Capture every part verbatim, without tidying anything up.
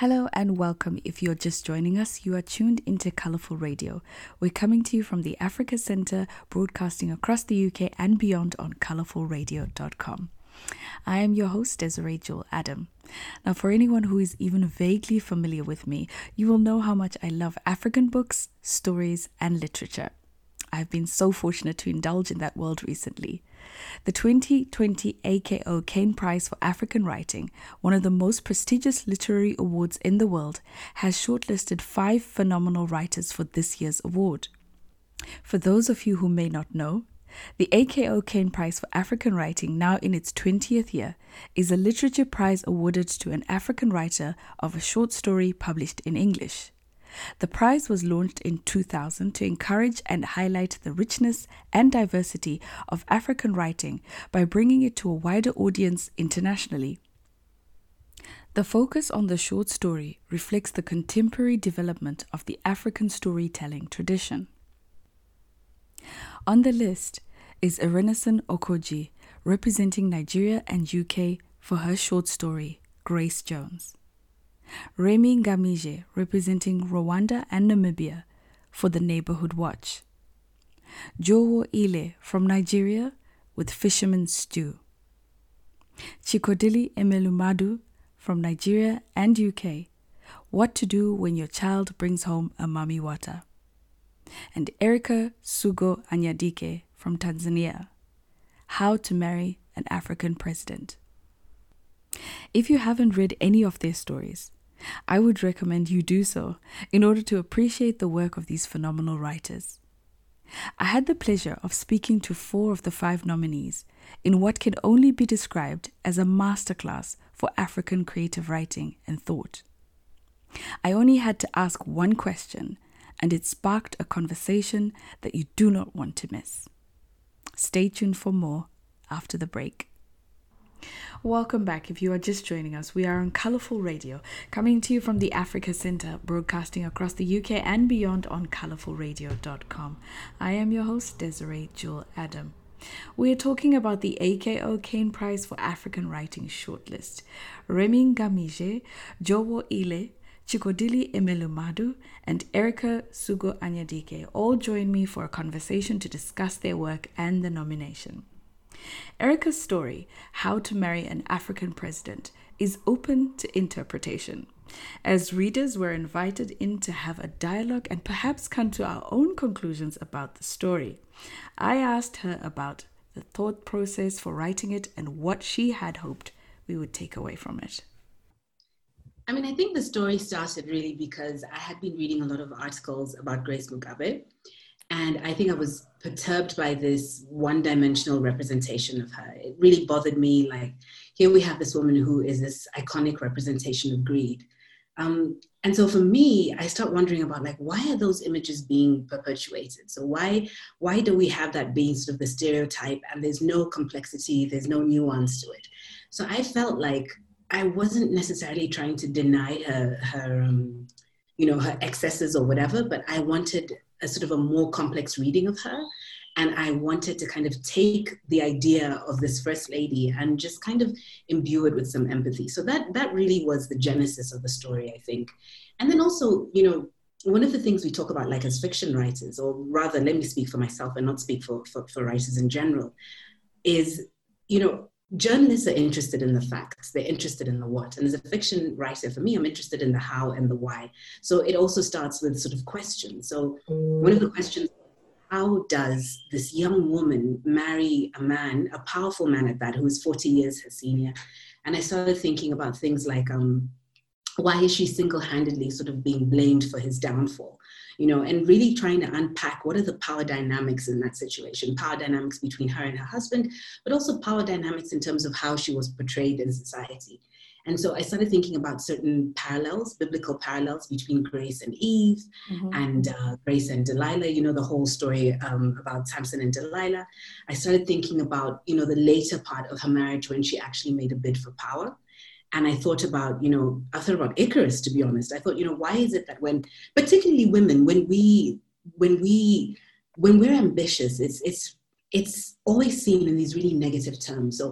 Hello and welcome. If you're just joining us, you are tuned into Colourful Radio. We're coming to you from the Africa Centre, broadcasting across the U K and beyond on colourful radio dot com. I am your host, Desiree Jewel Adam. Now, for anyone who is even vaguely familiar with me, you will know how much I love African books, stories, and literature. I've been so fortunate to indulge in that world recently. The twenty twenty A K O Caine Prize for African Writing, one of the most prestigious literary awards in the world, has shortlisted five phenomenal writers for this year's award. For those of you who may not know, the A K O Caine Prize for African Writing, now in its twentieth year, is a literature prize awarded to an African writer of a short story published in English. The prize was launched in two thousand to encourage and highlight the richness and diversity of African writing by bringing it to a wider audience internationally. The focus on the short story reflects the contemporary development of the African storytelling tradition. On the list is Erenison Okoji, representing Nigeria and U K for her short story, Grace Jones. Remi Ngamije, representing Rwanda and Namibia for The Neighborhood Watch. Jowo Ile from Nigeria with Fisherman's Stew. Chikodili Emelumadu from Nigeria and U K, What to Do When Your Child Brings Home a Mami Wata. And Erica Sugo Anyadike from Tanzania, How to Marry an African President. If you haven't read any of their stories, I would recommend you do so in order to appreciate the work of these phenomenal writers. I had the pleasure of speaking to four of the five nominees in what can only be described as a masterclass for African creative writing and thought. I only had to ask one question, and it sparked a conversation that you do not want to miss. Stay tuned for more after the break. Welcome back. If you are just joining us, we are on Colourful Radio, coming to you from the Africa Centre, broadcasting across the U K and beyond on colourful radio dot com. I am your host, Desiree Jewel Adam. We are talking about the A K O Caine Prize for African Writing shortlist. Remi Ngamije, Jowo Ile, Chikodili Emelumadu, and Erica Sugo Anyadike all join me for a conversation to discuss their work and the nomination. Erica's story, How to Marry an African President, is open to interpretation. As readers, we're invited in to have a dialogue and perhaps come to our own conclusions about the story. I asked her about the thought process for writing it and what she had hoped we would take away from it. I mean, I think the story started really because I had been reading a lot of articles about Grace Mugabe. And I think I was perturbed by this one-dimensional representation of her. It really bothered me. Like, here we have this woman who is this iconic representation of greed. Um, and so for me, I start wondering about, like, why are those images being perpetuated? So why, why do we have that being sort of the stereotype and there's no complexity, there's no nuance to it? So I felt like I wasn't necessarily trying to deny her, her um, you know, her excesses or whatever, but I wanted a sort of a more complex reading of her. And I wanted to kind of take the idea of this first lady and just kind of imbue it with some empathy. So that that really was the genesis of the story, I think. And then also, you know, one of the things we talk about, like, as fiction writers, or rather, let me speak for myself and not speak for, for, for writers in general, is, you know, journalists are interested in the facts, they're interested in the what. And as a fiction writer, for me, I'm interested in the how and the why. So it also starts with sort of questions. So one of the questions, how does this young woman marry a man, a powerful man at that, who is forty years her senior? And I started thinking about things like, um, why is she single-handedly sort of being blamed for his downfall? You know, and really trying to unpack what are the power dynamics in that situation, power dynamics between her and her husband, but also power dynamics in terms of how she was portrayed in society. And so I started thinking about certain parallels, biblical parallels between Grace and Eve, mm-hmm. and uh, Grace and Delilah, you know, the whole story um, about Samson and Delilah. I started thinking about, you know, the later part of her marriage when she actually made a bid for power. And I thought about, you know, I thought about Icarus, to be honest. I thought, you know, why is it that when, particularly women, when we, when we, when we're ambitious, it's, it's, it's always seen in these really negative terms. So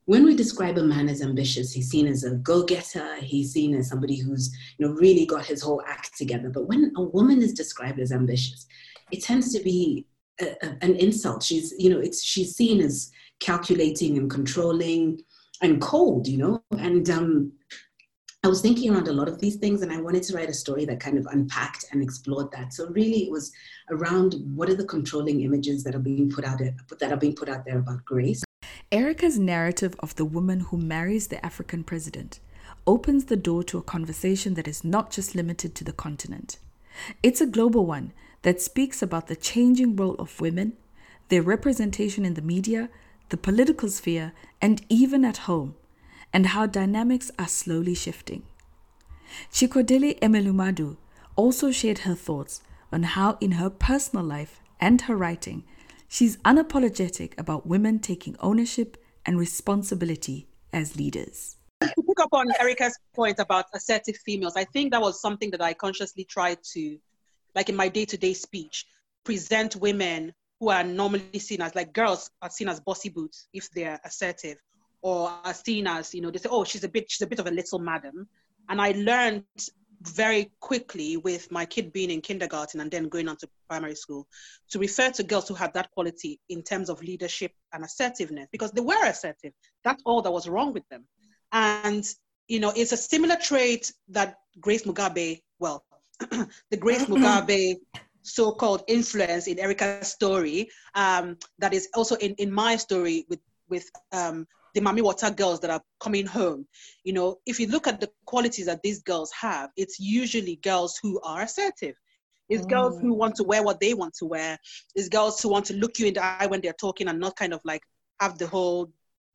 when we describe a man as ambitious, he's seen as a go-getter, he's seen as somebody who's, you know, really got his whole act together. But when a woman is described as ambitious, it tends to be a, a, an insult. She's, you know, it's she's seen as calculating and controlling and cold, you know. And um, I was thinking around a lot of these things, and I wanted to write a story that kind of unpacked and explored that. So really, it was around what are the controlling images that are being put out that are being put out there about Grace. Erica's narrative of the woman who marries the African president opens the door to a conversation that is not just limited to the continent. It's a global one that speaks about the changing role of women, their representation in the media, the political sphere, and even at home, and how dynamics are slowly shifting. Chikodili Emelumadu also shared her thoughts on how in her personal life and her writing, she's unapologetic about women taking ownership and responsibility as leaders. To pick up on Erica's point about assertive females, I think that was something that I consciously tried to, like in my day-to-day speech, present women who are normally seen as, like girls are seen as bossy boots if they're assertive, or are seen as, you know, they say, oh, she's a bit, she's a bit of a little madam. And I learned very quickly with my kid being in kindergarten and then going on to primary school to refer to girls who had that quality in terms of leadership and assertiveness, because they were assertive. That's all that was wrong with them. And, you know, it's a similar trait that Grace Mugabe, well, the Grace Mugabe so-called influence in Erica's story, um, that is also in, in my story with, with um, the Mami Wata girls that are coming home. You know, if you look at the qualities that these girls have, it's usually girls who are assertive. It's mm. girls who want to wear what they want to wear. It's girls who want to look you in the eye when they're talking and not kind of like have the whole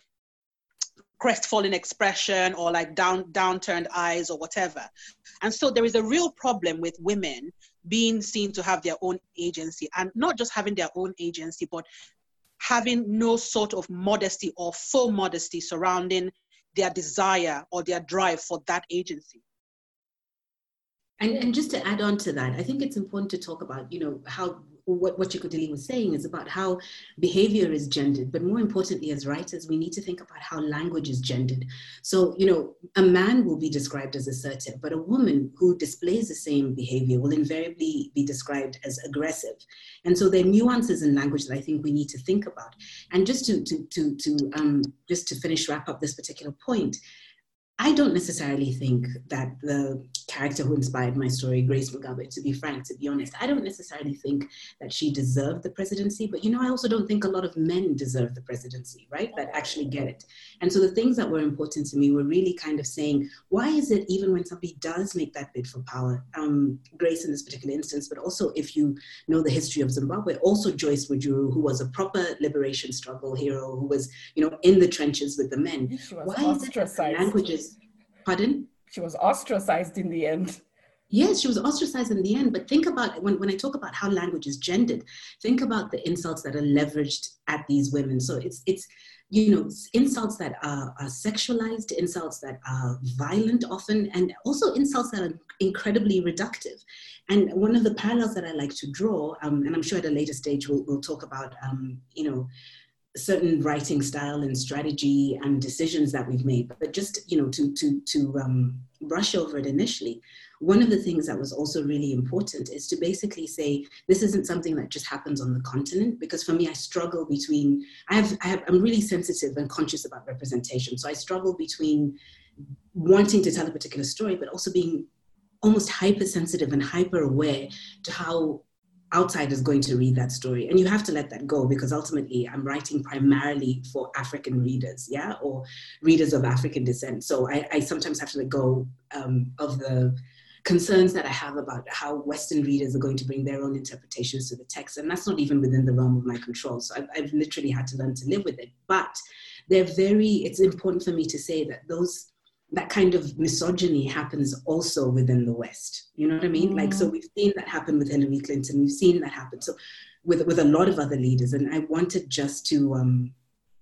crestfallen expression or like down downturned eyes or whatever. And so there is a real problem with women being seen to have their own agency, and not just having their own agency, but having no sort of modesty or full modesty surrounding their desire or their drive for that agency. And, and just to add on to that, I think it's important to talk about, you know, how what, what Chikodili was saying is about how behavior is gendered, but more importantly, as writers, we need to think about how language is gendered. So, you know, a man will be described as assertive, but a woman who displays the same behavior will invariably be described as aggressive. And so there are nuances in language that I think we need to think about. And just to, to, to, to um, just to finish, wrap up this particular point, I don't necessarily think that the character who inspired my story, Grace Mugabe, to be frank, to be honest, I don't necessarily think that she deserved the presidency, but you know, I also don't think a lot of men deserve the presidency, right, that actually get it. And so the things that were important to me were really kind of saying, why is it even when somebody does make that bid for power, um, Grace in this particular instance, but also if you know the history of Zimbabwe, also Joyce Mujuru, who was a proper liberation struggle hero, who was, you know, in the trenches with the men. Why is it that languages Pardon? She was ostracized in the end. Yes, she was ostracized in the end. But think about, when, when I talk about how language is gendered, think about the insults that are leveraged at these women. So it's, it's you know, insults that are, are sexualized, insults that are violent often, and also insults that are incredibly reductive. And one of the parallels that I like to draw, um, and I'm sure at a later stage we'll, we'll talk about, um, you know, certain writing style and strategy and decisions that we've made, but just, you know, to to to um, brush over it initially, one of the things that was also really important is to basically say, this isn't something that just happens on the continent, because for me, I struggle between, I have, I have, I'm really sensitive and conscious about representation. So I struggle between wanting to tell a particular story, but also being almost hypersensitive and hyper aware to how outsiders going to read that story. And you have to let that go, because ultimately I'm writing primarily for African readers, yeah, or readers of African descent. So I, I sometimes have to let go um, of the concerns that I have about how Western readers are going to bring their own interpretations to the text. And that's not even within the realm of my control. So I've, I've literally had to learn to live with it. But they're very, it's important for me to say that those that kind of misogyny happens also within the West. You know what I mean? Mm. Like, so we've seen that happen with Hillary Clinton. We've seen that happen. So with, with a lot of other leaders. And I wanted just to, um,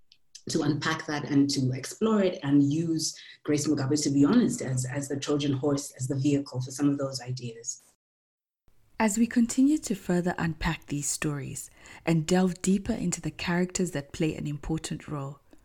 to unpack that and to explore it and use Grace Mugabe, to be honest, as, as the Trojan horse, as the vehicle for some of those ideas. As we continue to further unpack these stories and delve deeper into the characters that play an important role,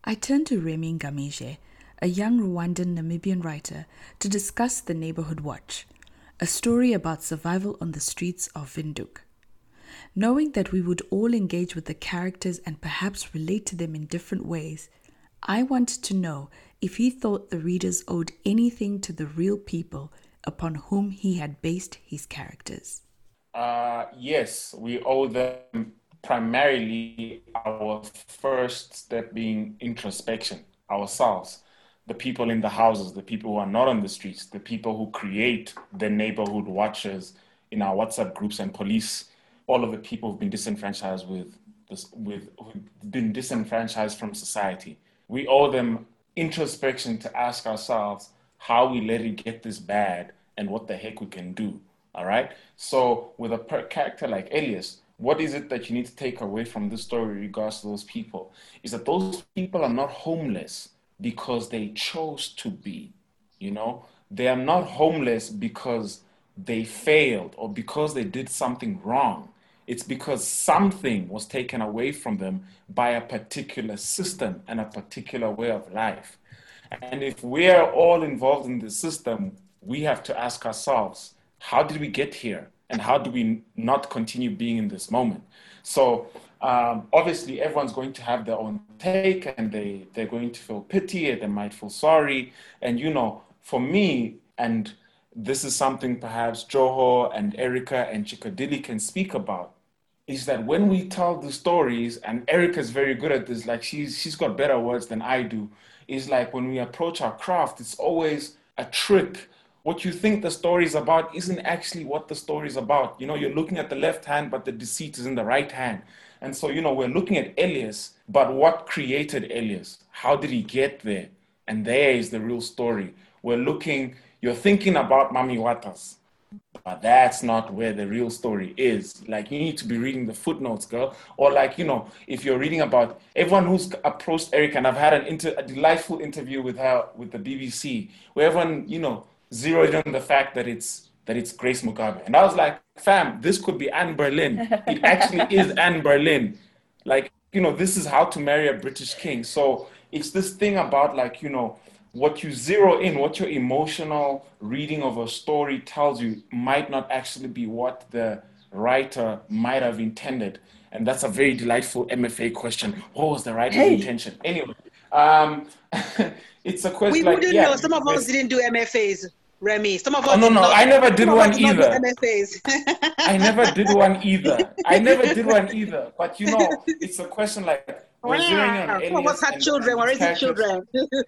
I turned to Remy Ngamije, a young Rwandan Namibian writer, to discuss The Neighborhood Watch, a story about survival on the streets of Windhoek. Knowing that we would all engage with the characters and perhaps relate to them in different ways, I wanted to know if he thought the readers owed anything to the real people upon whom he had based his characters. Uh, yes, we owe them primarily our first step being introspection, ourselves, the people in the houses, the people who are not on the streets, the people who create the neighborhood watchers in our WhatsApp groups and police, all of the people who've been disenfranchised with this, with who've been disenfranchised from society. We owe them introspection to ask ourselves how we let it get this bad and what the heck we can do. All right. So with a per- character like Elias, what is it that you need to take away from this story in regards to those people? Is that those people are not homeless because they chose to be, you know? They are not homeless because they failed or because they did something wrong. It's because something was taken away from them by a particular system and a particular way of life. And if we are all involved in the system, we have to ask ourselves, how did we get here? And how do we not continue being in this moment? So um, obviously everyone's going to have their own take, and they, they're going to feel pity, and they might feel sorry. And, you know, for me, and this is something perhaps Joho and Erica and Chikadili can speak about, is that when we tell the stories, and Erica's very good at this, like she's she's got better words than I do, is like when we approach our craft, it's always a trick. What you think the story is about isn't actually what the story is about. You know, you're looking at the left hand, but the deceit is in the right hand. And so, you know, we're looking at Elias, but what created Elias? How did he get there? And there is the real story. We're looking, you're thinking about Mami Watas, but that's not where the real story is. Like, you need to be reading the footnotes, girl. Or like, you know, if you're reading about everyone who's approached Erica, and I've had an inter, a delightful interview with her with the B B C, where everyone, you know, zeroed in on the fact that it's that it's Grace Mugabe. And I was like, fam, this could be Anne Boleyn. It actually is Anne Boleyn. Like, you know, this is how to marry a British king. So it's this thing about, like, you know, what you zero in, what your emotional reading of a story tells you might not actually be what the writer might have intended. And that's a very delightful M F A question. What was the writer's hey. intention? Anyway, um, it's a question. We like, wouldn't yeah, know. Some of us didn't do M F As, Remy. Some of us. Oh no, no, not, I never did one either. M F As. I never did one either. I never did one either. But you know, it's a question like we're zeroing on Elias. Some of us had children. We're raising children.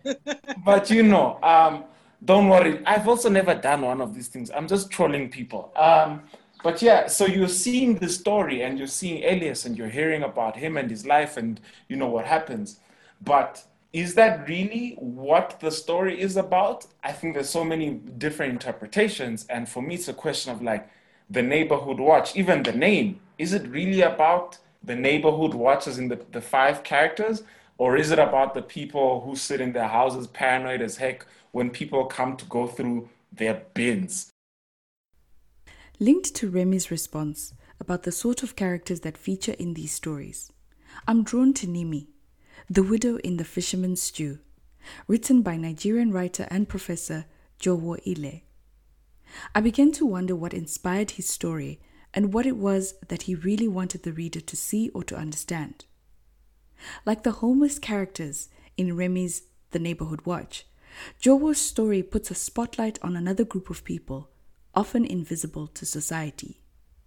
But you know, um, don't worry. I've also never done one of these things. I'm just trolling people. Um, but yeah, so you're seeing the story, and you're seeing Elias, and you're hearing about him and his life, and you know what happens. But is that really what the story is about? I think there's so many different interpretations. And for me, it's a question of like the neighborhood watch, even the name. Is it really about the neighborhood watchers in the, the five characters? Or is it about the people who sit in their houses paranoid as heck when people come to go through their bins? Linked to Remy's response about the sort of characters that feature in these stories, I'm drawn to Nimi, the widow in The Fisherman's Stew, written by Nigerian writer and professor Jowo Ile. I began to wonder what inspired his story and what it was that he really wanted the reader to see or to understand. Like the homeless characters in Remy's The Neighborhood Watch, Jowo's story puts a spotlight on another group of people, often invisible to society.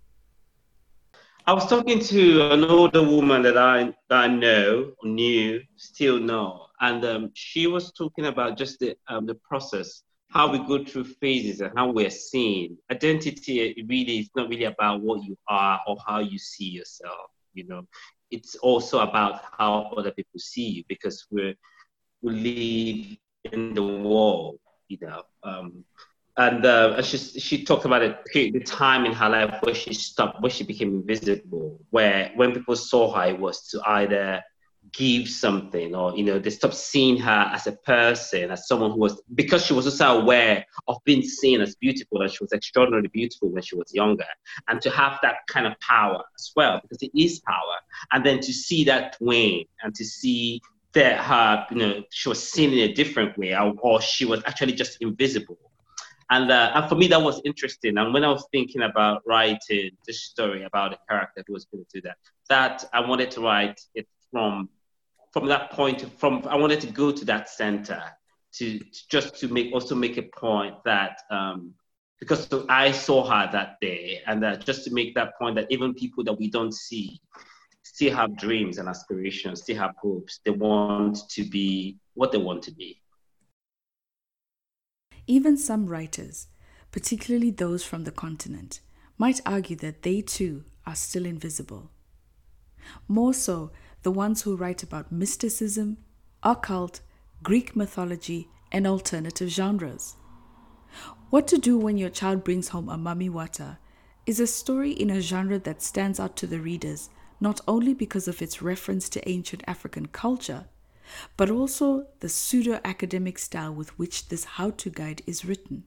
I was talking to an older woman that I that I know, or knew, still know, and um, she was talking about just the um, the process, how we go through phases and how we're seen. Identity really is not really about what you are or how you see yourself. You know, it's also about how other people see you, because we're we live in the world. You know. Um, And uh, she she talked about a period, the time in her life where she stopped, where she became invisible, where when people saw her, it was to either give something, or, you know, they stopped seeing her as a person, as someone who was, because she was also aware of being seen as beautiful, and she was extraordinarily beautiful when she was younger, and to have that kind of power as well, because it is power, and then to see that wane, and to see that her, you know, she was seen in a different way, or, or she was actually just invisible. And, uh, and for me, that was interesting. And when I was thinking about writing this story about a character who was going to do that, that I wanted to write it from from that point. From I wanted to go to that center to, to just to make also make a point that um, because I saw her that day, and that just to make that point that even people that we don't see still have dreams and aspirations, still have hopes. They want to be what they want to be. Even some writers, particularly those from the continent, might argue that they too are still invisible. More so, the ones who write about mysticism, occult, Greek mythology, and alternative genres. What to Do When Your Child Brings Home a Mami Wata is a story in a genre that stands out to the readers not only because of its reference to ancient African culture, but also the pseudo-academic style with which this how-to guide is written.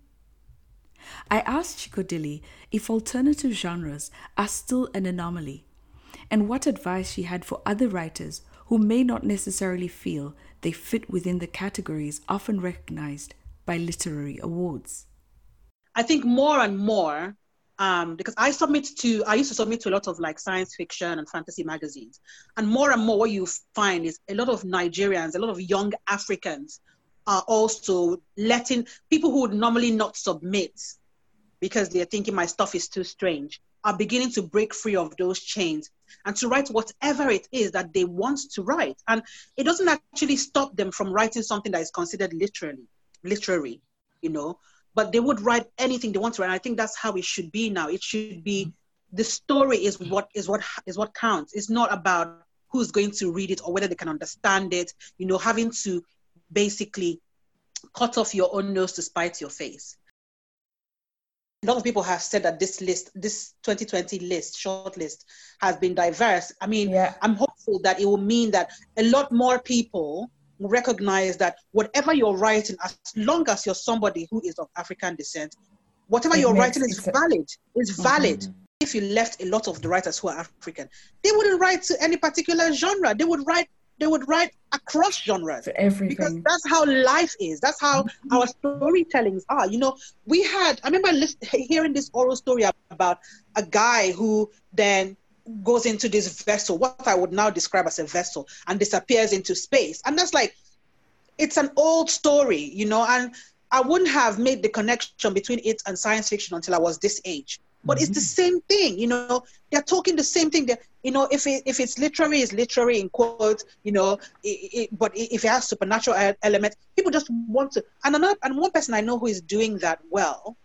I asked Chikodili if alternative genres are still an anomaly, and what advice she had for other writers who may not necessarily feel they fit within the categories often recognized by literary awards. I think more and more, um, because I submit to, I used to submit to a lot of like science fiction and fantasy magazines. And more and more what you find is a lot of Nigerians, a lot of young Africans are also letting people who would normally not submit because they're thinking my stuff is too strange, are beginning to break free of those chains and to write whatever it is that they want to write. And it doesn't actually stop them from writing something that is considered literally, literary, you know, but they would write anything they want to write. And I think that's how it should be now. It should be, the story is what is what is what counts. It's not about who's going to read it or whether they can understand it, you know, having to basically cut off your own nose to spite your face. A lot of people have said that this list, this twenty twenty list, short list, has been diverse. I mean, yeah. I'm hopeful that it will mean that a lot more people recognize that whatever you're writing, as long as you're somebody who is of African descent, whatever it you're writing is valid, is valid. Mm-hmm. If you left a lot of the writers who are African, they wouldn't write to any particular genre. They would write, they would write across genres. For everything. Because that's how life is. That's how mm-hmm. our storytellings are. You know, we had, I remember list, hearing this oral story about a guy who then goes into this vessel, what I would now describe as a vessel, and disappears into space. And that's like, it's an old story, you know, and I wouldn't have made the connection between it and science fiction until I was this age. But mm-hmm. it's the same thing, you know, they're talking the same thing. They're, you know, if it, if it's literary, it's literary in quotes, you know, it, it, but if it has supernatural element, people just want to. And another, and one person I know who is doing that well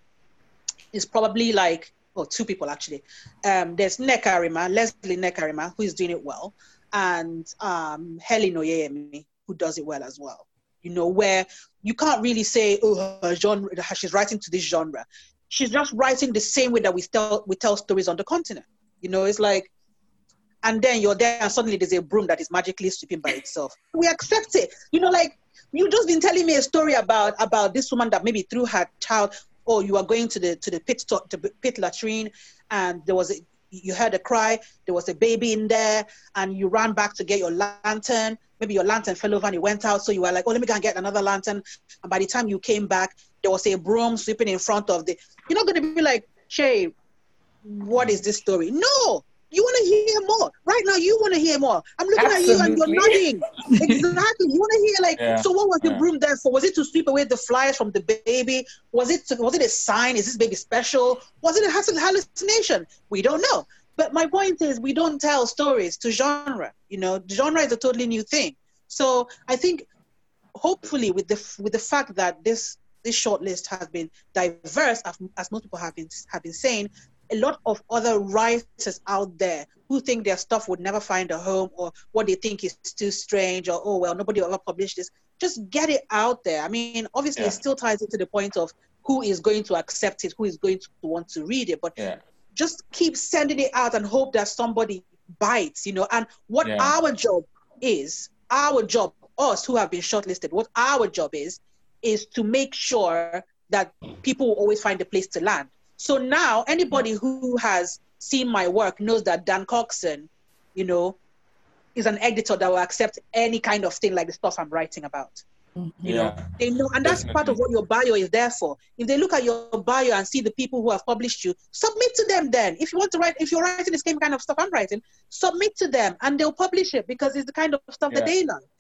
is probably like, or two people actually. Um, there's Nneka Arima, Leslie Nneka Arima, who is doing it well, and um, Helen Oyeyemi, who does it well as well. You know, where you can't really say, oh, her genre, she's writing to this genre. She's just writing the same way that we tell we tell stories on the continent. You know, it's like, and then you're there and suddenly there's a broom that is magically sweeping by itself. We accept it. You know, like, you've just been telling me a story about about this woman that maybe threw her child. Oh, you are going to the to the pit to the pit latrine, and there was a, you heard a cry. There was a baby in there, and you ran back to get your lantern. Maybe your lantern fell over and it went out, so you were like, "Oh, let me go and get another lantern." And by the time you came back, there was a broom sweeping in front of the. You're not going to be like, "Shay, what is this story?" No, you want to hear more. Right now, you want to hear more. I'm looking Absolutely. At you and you're nodding. Exactly. You want to hear like, yeah. So what was the yeah. broom there for? Was it to sweep away the flies from the baby? Was it to, was it a sign? Is this baby special? Was it a hallucination? We don't know. But my point is, we don't tell stories to genre. You know, genre is a totally new thing. So I think, hopefully, with the with the fact that this this short list has been diverse, as, as most people have been have been saying, a lot of other writers out there who think their stuff would never find a home, or what they think is too strange, or, oh, well, nobody will ever publish this. Just get it out there. I mean, obviously, yeah. it still ties into the point of who is going to accept it, who is going to want to read it. But yeah. just keep sending it out and hope that somebody bites, you know. And what yeah. our job is, our job, us who have been shortlisted, what our job is, is to make sure that people will always find a place to land. So now anybody who has seen my work knows that Dan Coxon, you know, is an editor that will accept any kind of thing like the stuff I'm writing about. Mm-hmm. You Yeah, know, they know, and that's part of definitely. what your bio is there for. If they look at your bio and see the people who have published you, submit to them then. If you want to write, if you're writing the same kind of stuff I'm writing, submit to them and they'll publish it because it's the kind of stuff Yeah. that they like.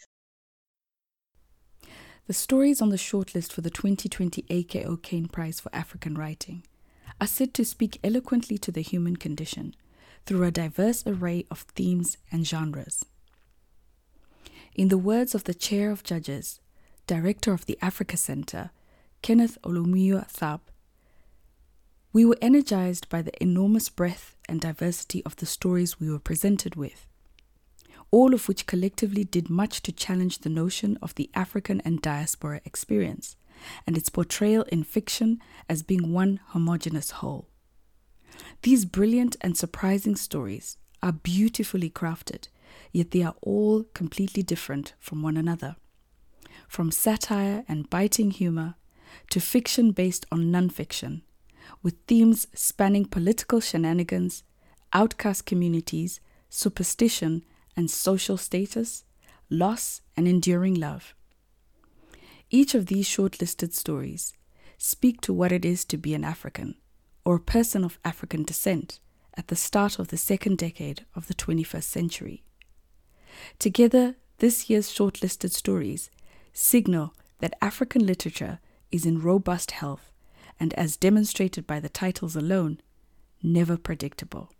The stories on the shortlist for the twenty twenty A K O Kane Prize for African Writing are said to speak eloquently to the human condition through a diverse array of themes and genres. In the words of the Chair of Judges, Director of the Africa Center, Kenneth Olumuyiwa-Thap, we were energized by the enormous breadth and diversity of the stories we were presented with, all of which collectively did much to challenge the notion of the African and diaspora experience and its portrayal in fiction as being one homogeneous whole. These brilliant and surprising stories are beautifully crafted, yet they are all completely different from one another. From satire and biting humor to fiction based on non-fiction, with themes spanning political shenanigans, outcast communities, superstition and social status, loss and enduring love. Each of these shortlisted stories speak to what it is to be an African or a person of African descent at the start of the second decade of the twenty-first century. Together, this year's shortlisted stories signal that African literature is in robust health and, as demonstrated by the titles alone, never predictable.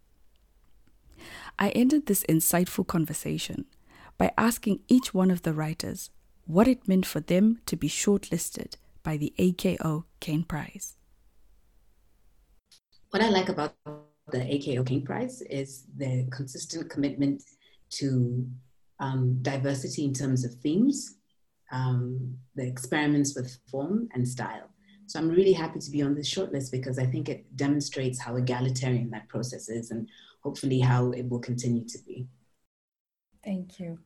I ended this insightful conversation by asking each one of the writers what it meant for them to be shortlisted by the A K O Kane Prize. What I like about the A K O Kane Prize is the consistent commitment to um, diversity in terms of themes, um, the experiments with form and style. So I'm really happy to be on this shortlist because I think it demonstrates how egalitarian that process is and hopefully how it will continue to be. Thank you.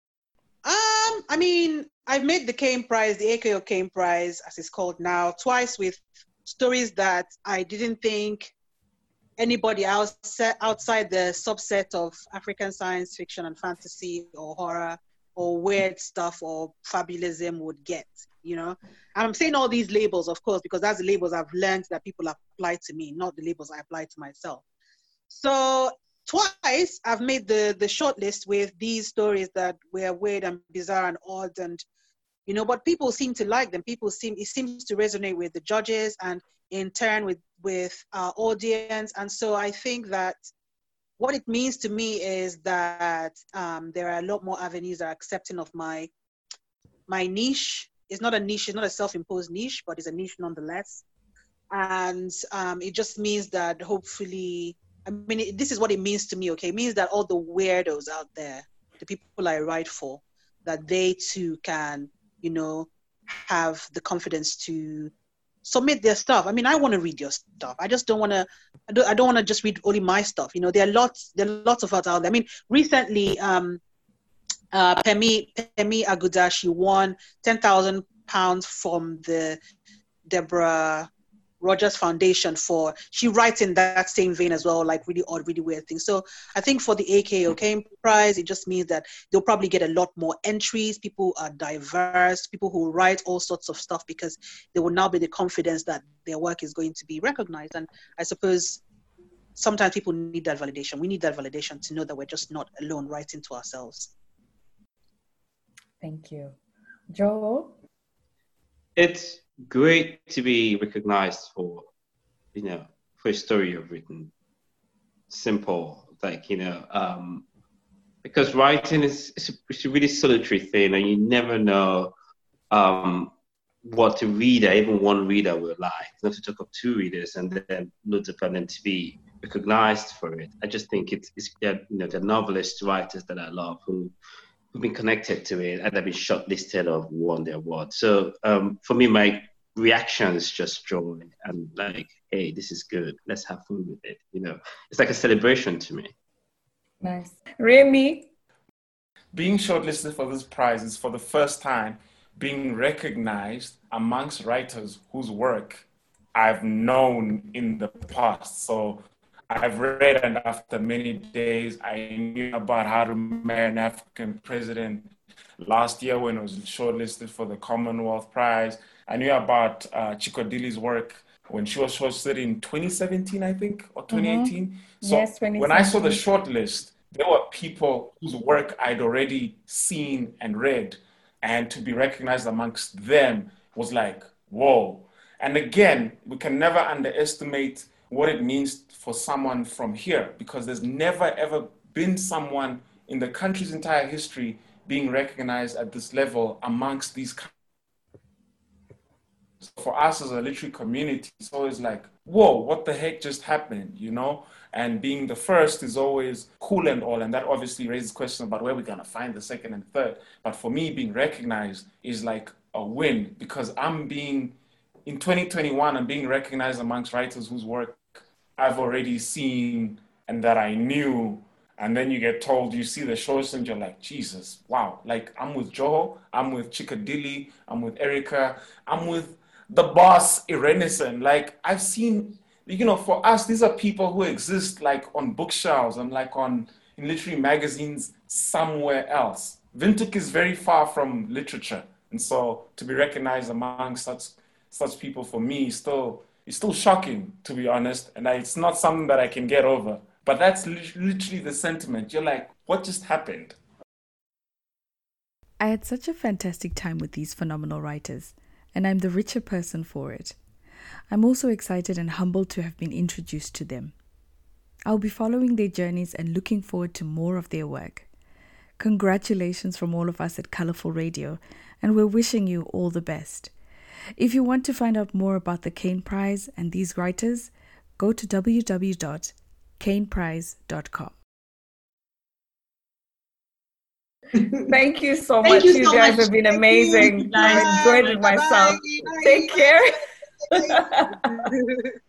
Um, I mean, I've made the Kane Prize, the A K O Kane Prize, as it's called now, twice with stories that I didn't think anybody else outside the subset of African science fiction and fantasy or horror or weird stuff or fabulism would get, you know? And I'm saying all these labels, of course, because that's the labels I've learned that people apply to me, not the labels I apply to myself. So twice I've made the, the short list with these stories that were weird and bizarre and odd and, you know, but people seem to like them. People seem, it seems to resonate with the judges and in turn with, with our audience. And so I think that what it means to me is that um, there are a lot more avenues that are accepting of my, my niche. It's not a niche, it's not a self-imposed niche, but it's a niche nonetheless. And um, it just means that hopefully, I mean, it, this is what it means to me, okay? It means that all the weirdos out there, the people I write for, that they too can, you know, have the confidence to submit their stuff. I mean, I want to read your stuff. I just don't want to, I don't, I don't want to just read only my stuff. You know, there are lots, there are lots of us out there. I mean, recently, um, uh, Pemi, Pemi Aguda, she won ten thousand pounds from the Deborah Rogers Foundation for, she writes in that same vein as well, like really odd, really weird things. So I think for the A K O Kane Prize, it just means that they'll probably get a lot more entries. People are diverse, people who write all sorts of stuff because there will now be the confidence that their work is going to be recognized. And I suppose sometimes people need that validation. We need that validation to know that we're just not alone writing to ourselves. Thank you. Joel? It's great to be recognized for, you know, for a story you've written. Simple, like, you know, um, because writing is it's a, it's a really solitary thing, and you never know um, what a reader, even one reader, will like. Not to talk of two readers, and then loads of them to be recognized for it. I just think it's, it's you know, the novelists, writers that I love who who've been connected to it and have been shortlisted or won the award. So um, for me, my reaction is just joy and like, hey, this is good. Let's have fun with it. You know, it's like a celebration to me. Nice. Remy? Being shortlisted for this prize is for the first time being recognized amongst writers whose work I've known in the past. So I've read, and after many days, I knew about How to Marry an African President last year when it was shortlisted for the Commonwealth Prize. I knew about uh, Chikodili's work when she was shortlisted in twenty seventeen, I think, or twenty eighteen. Mm-hmm. So yes, when I saw the shortlist, there were people whose work I'd already seen and read, and to be recognized amongst them was like, whoa. And again, we can never underestimate what it means for someone from here, because there's never ever been someone in the country's entire history being recognized at this level amongst these. For us as a literary community, it's always like, whoa, what the heck just happened, you know? And being the first is always cool and all, and that obviously raises questions about where we're gonna find the second and third. But for me, being recognized is like a win, because I'm being, in twenty twenty-one, I'm being recognized amongst writers whose work I've already seen and that I knew. And then you get told, you see the shows and you're like, Jesus, wow. Like, I'm with Joho, I'm with Chikodili, I'm with Erica, I'm with the boss, Irenison. Like, I've seen, you know, for us, these are people who exist like on bookshelves and like on, in literary magazines somewhere else. Windhoek is very far from literature. And so to be recognized among such, such people for me is still, it's still shocking, to be honest. And I, it's not something that I can get over. But that's literally the sentiment. You're like, what just happened? I had such a fantastic time with these phenomenal writers, and I'm the richer person for it. I'm also excited and humbled to have been introduced to them. I'll be following their journeys and looking forward to more of their work. Congratulations from all of us at Colorful Radio, and we're wishing you all the best. If you want to find out more about the Caine Prize and these writers, go to w w w dot caine prize dot com. Thank you so Thank much. You, you so guys much. have been Thank amazing. You. I enjoyed it Bye. myself. Bye. Take care.